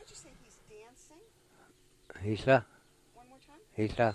would you say he's dancing? Isla. One more time. Isla.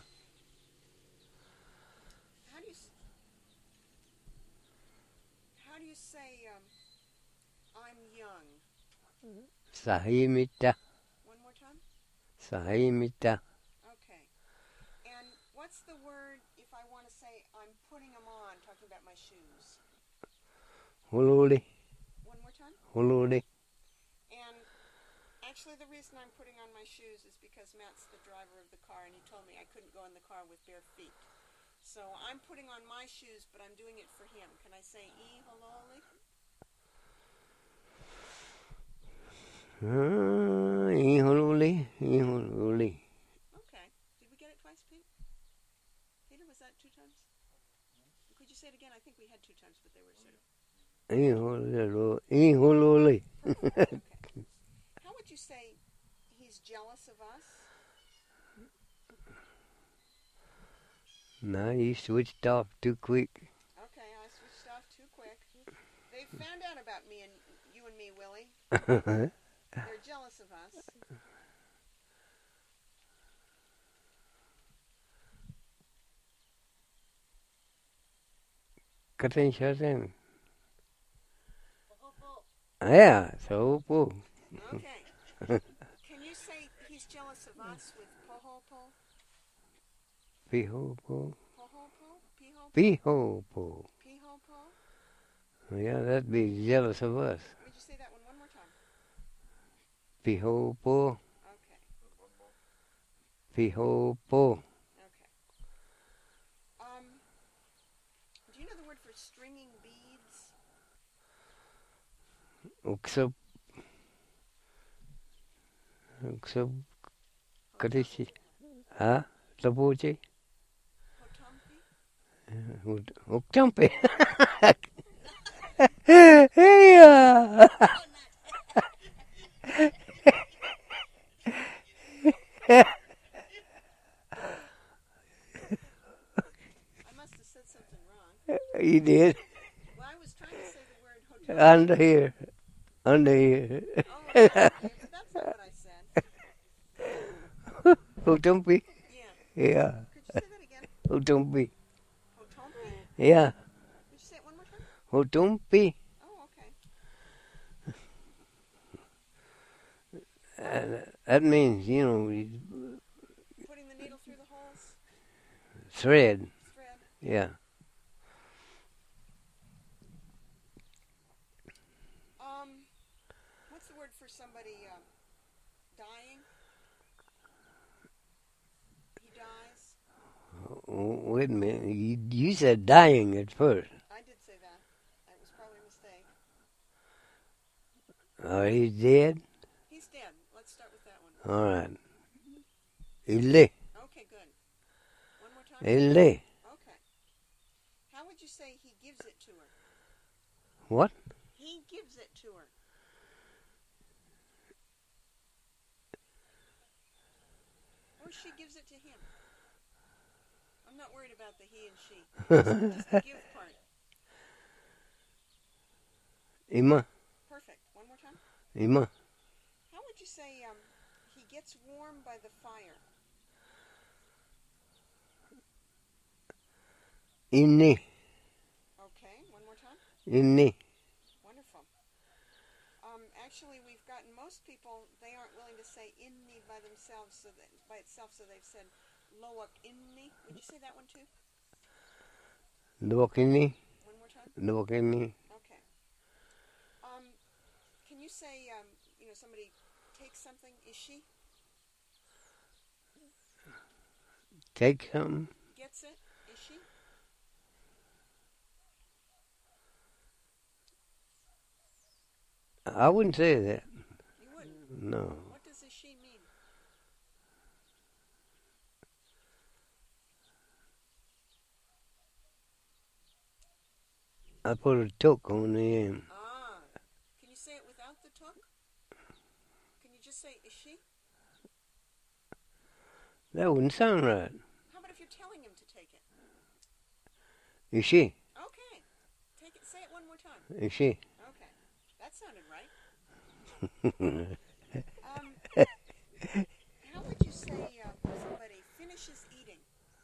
How do you say I'm young? Sahimita. One more time. Sahimita. Okay. And what's the word if I want to say I'm putting them on, talking about my shoes? Hululi. One more time. Hululi. And actually the reason I'm putting on my shoes is because Matt's the driver of the car and he told me I couldn't go in the car with bare feet. So I'm putting on my shoes, but I'm doing it for him. Can I say ihololi? Ihululi. Ihululi. Okay. Did we get it twice, Pete? Peter, was that 2 times? Could you say it again? I think we had 2 times, but they were sort of... Ihululi. Okay. How would you say he's jealous of us? No, you switched off too quick. Okay, I switched off too quick. They found out about me and you and me, Willie. They're jealous of us. Katenshasen. Yeah, so po. Okay. Can you say he's jealous of us with pohopo? Pihopo. Pohopo? Pihopo? Pihopo. Pihopo? Yeah, that'd be jealous of us. Would you say that one more time? Pihopo. Okay. Pihopo. Okay. Do you know the word for stringing beads? Uksab. Uksab. Katishi. Ha? Tabuchi. Hotompi? Uktampi. Yeah. I must have said something wrong. You did. Well, I was trying to say the word hotompi. Under here. Under here. Oh, okay, but that's not what I said. Utampi. Yeah. Yeah. Could you say that again? Utampi. Hotompi? Yeah. Could you say it one more time? Utampi. Oh, okay. That means, Putting the needle through the holes? thread. Thread? Yeah. What's the word for somebody dying? He dies? Wait a minute. You said dying at first. I did say that. It was probably a mistake. He's dead? He's dead. Let's start with that one. All right. Ille. Okay, good. One more time? Ille. Okay. How would you say he gives it to her? What? He gives it to her. Or she gives it to him. I'm not worried about the he and she. Just the give part. Ima. Perfect. One more time? Ima. How would you say he gets warm by the fire? Inni. Okay, one more time? Inni. Wonderful. Actually, we've gotten most people, they aren't willing to say inni by themselves, by itself, so they've said loak inni. Would you say that one too? Dwakini. One more time? Dwakini. Okay. Can you say, somebody takes something? Is she? Take some. Gets it? Is she? I wouldn't say that. You wouldn't? No. What does is she mean? I put a took on the end. Ah. Can you say it without the took? Can you just say, is she? That wouldn't sound right. How about if you're telling him to take it? Is she? Okay. Take it. Say it one more time. Is she? Okay. That sounded right. How would you say somebody finishes eating?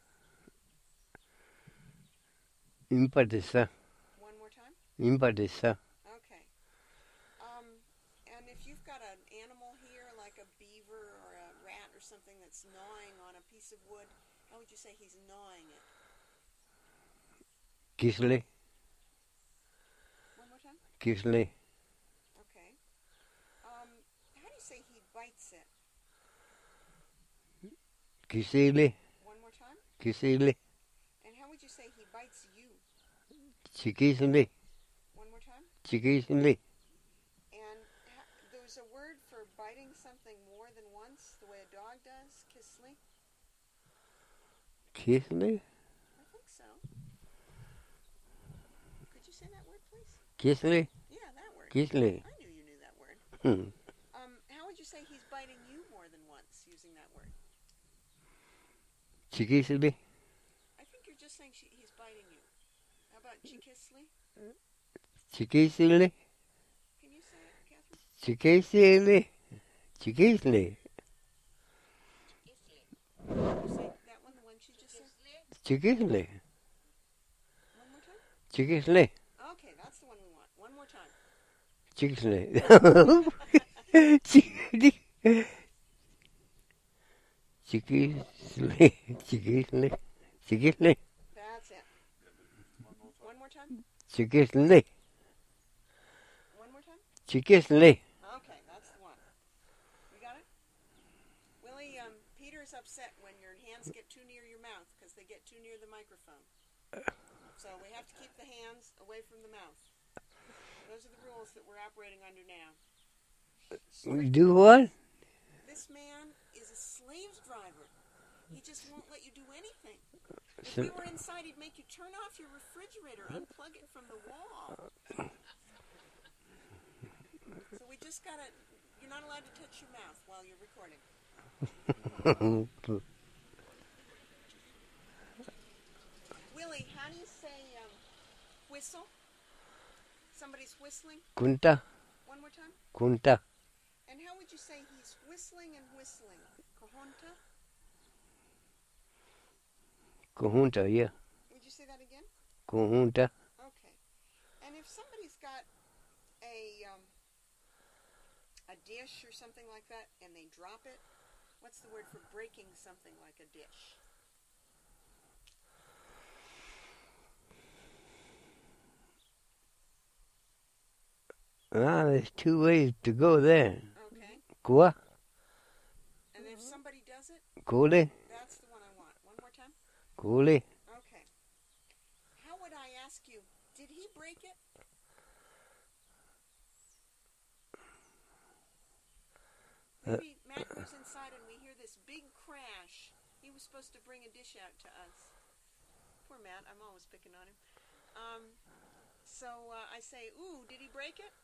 Impatissa. One more time. Impatissa. Okay. And if you've got an animal here, like a beaver or a rat or something that's gnawing on a piece of wood, how would you say he's gnawing it? Kisli. One more time. Kisli. Okay. How do you say he bites it? Kisili. One more time. Kisili. And how would you say he bites you? Chikisli. One more time. Chikisli. And there's a word for biting something more than once, the way a dog does. Kisli. Kisli. I think so. Could you say that word, please? Kisli. Yeah, that word. Kisli. I knew you knew that word. Hmm. How would you say he's biting you more than once using that word? Chikisli. I think you're just saying he's biting you. How about chikisli? Chikisli. Can you say it, Catherine? Chikisli. Chikisli. Can you say that one, the one she just said? Chikisli. One more time? Chikisli. Okay, that's the one we want. One more time. Chikisli. Chikisli. Chikisli. Chikisli. Chikisli. That's it. One more time? Chikisli. One more time? Chikisli. Okay, that's the one. You got it? Willie, Peter's upset when your hands get too near your mouth because they get too near the microphone. So we have to keep the hands away from the mouth. Those are the rules that we're operating under now. Do what? This man is a slave driver. He just won't let you do anything. If we were inside, he'd make you turn off your refrigerator, unplug it from the wall. So we just gotta, you're not allowed to touch your mouth while you're recording. Willie, how do you say whistle? Somebody's whistling? Kunta. One more time. Kunta. And how would you say he's whistling and whistling? Kohonta? Kohunta, yeah. Would you say that again? Kohunta. Okay. And if somebody's got a dish or something like that and they drop it, what's the word for breaking something like a dish? There's two ways to go there. Okay. Kua. And if somebody does it, Kule. that's the one I want. One more time. Kule. Okay. How would I ask you, did he break it? Maybe Matt goes inside and we hear this big crash. He was supposed to bring a dish out to us. Poor Matt, I'm always picking on him. So I say, ooh, did he break it?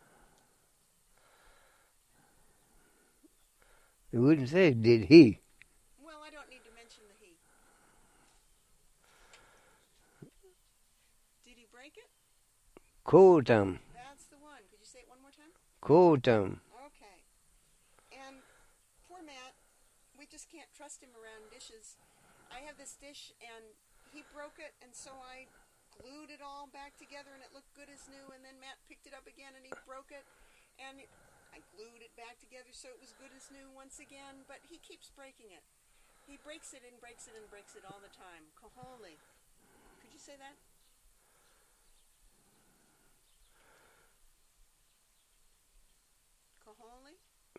You wouldn't say, did he? Well, I don't need to mention the he. Did he break it? Kotam. That's the one. Could you say it one more time? Kotam. Okay. And poor Matt, we just can't trust him around dishes. I have this dish and he broke it, and so I glued it all back together and it looked good as new, and then Matt picked it up again and he broke it, and I glued it back together so it was good as new once again, but he keeps breaking it. He breaks it and breaks it and breaks it all the time. Koholi. Could you say that? Koholi?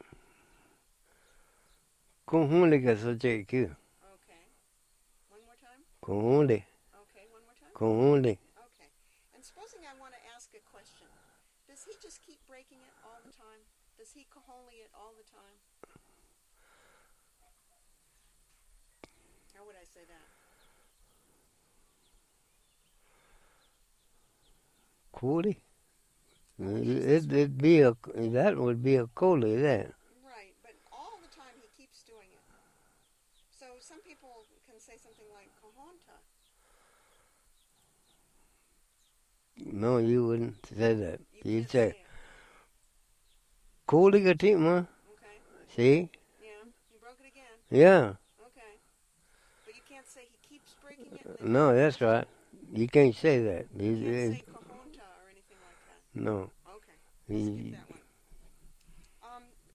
Kohunle ka soche kyu. Okay. One more time? Kohunle. Okay, one more time? Kohunle. Okay. And supposing I want to ask a question, does he just keep breaking it all the time? Does he koholi it all the time? How would I say that? Kuli. It'd be that would be a koli there. Right, but all the time he keeps doing it. So some people can say something like kohonta. No, you wouldn't say that. You You'd can't say, it. Kuli ka tima. Okay. See? Yeah. Yeah. Okay. But you can't say he keeps breaking it. And then No, that's right. You can't say that. you can't say Cajonta or anything like that. No. Okay. We'll skip He, that one.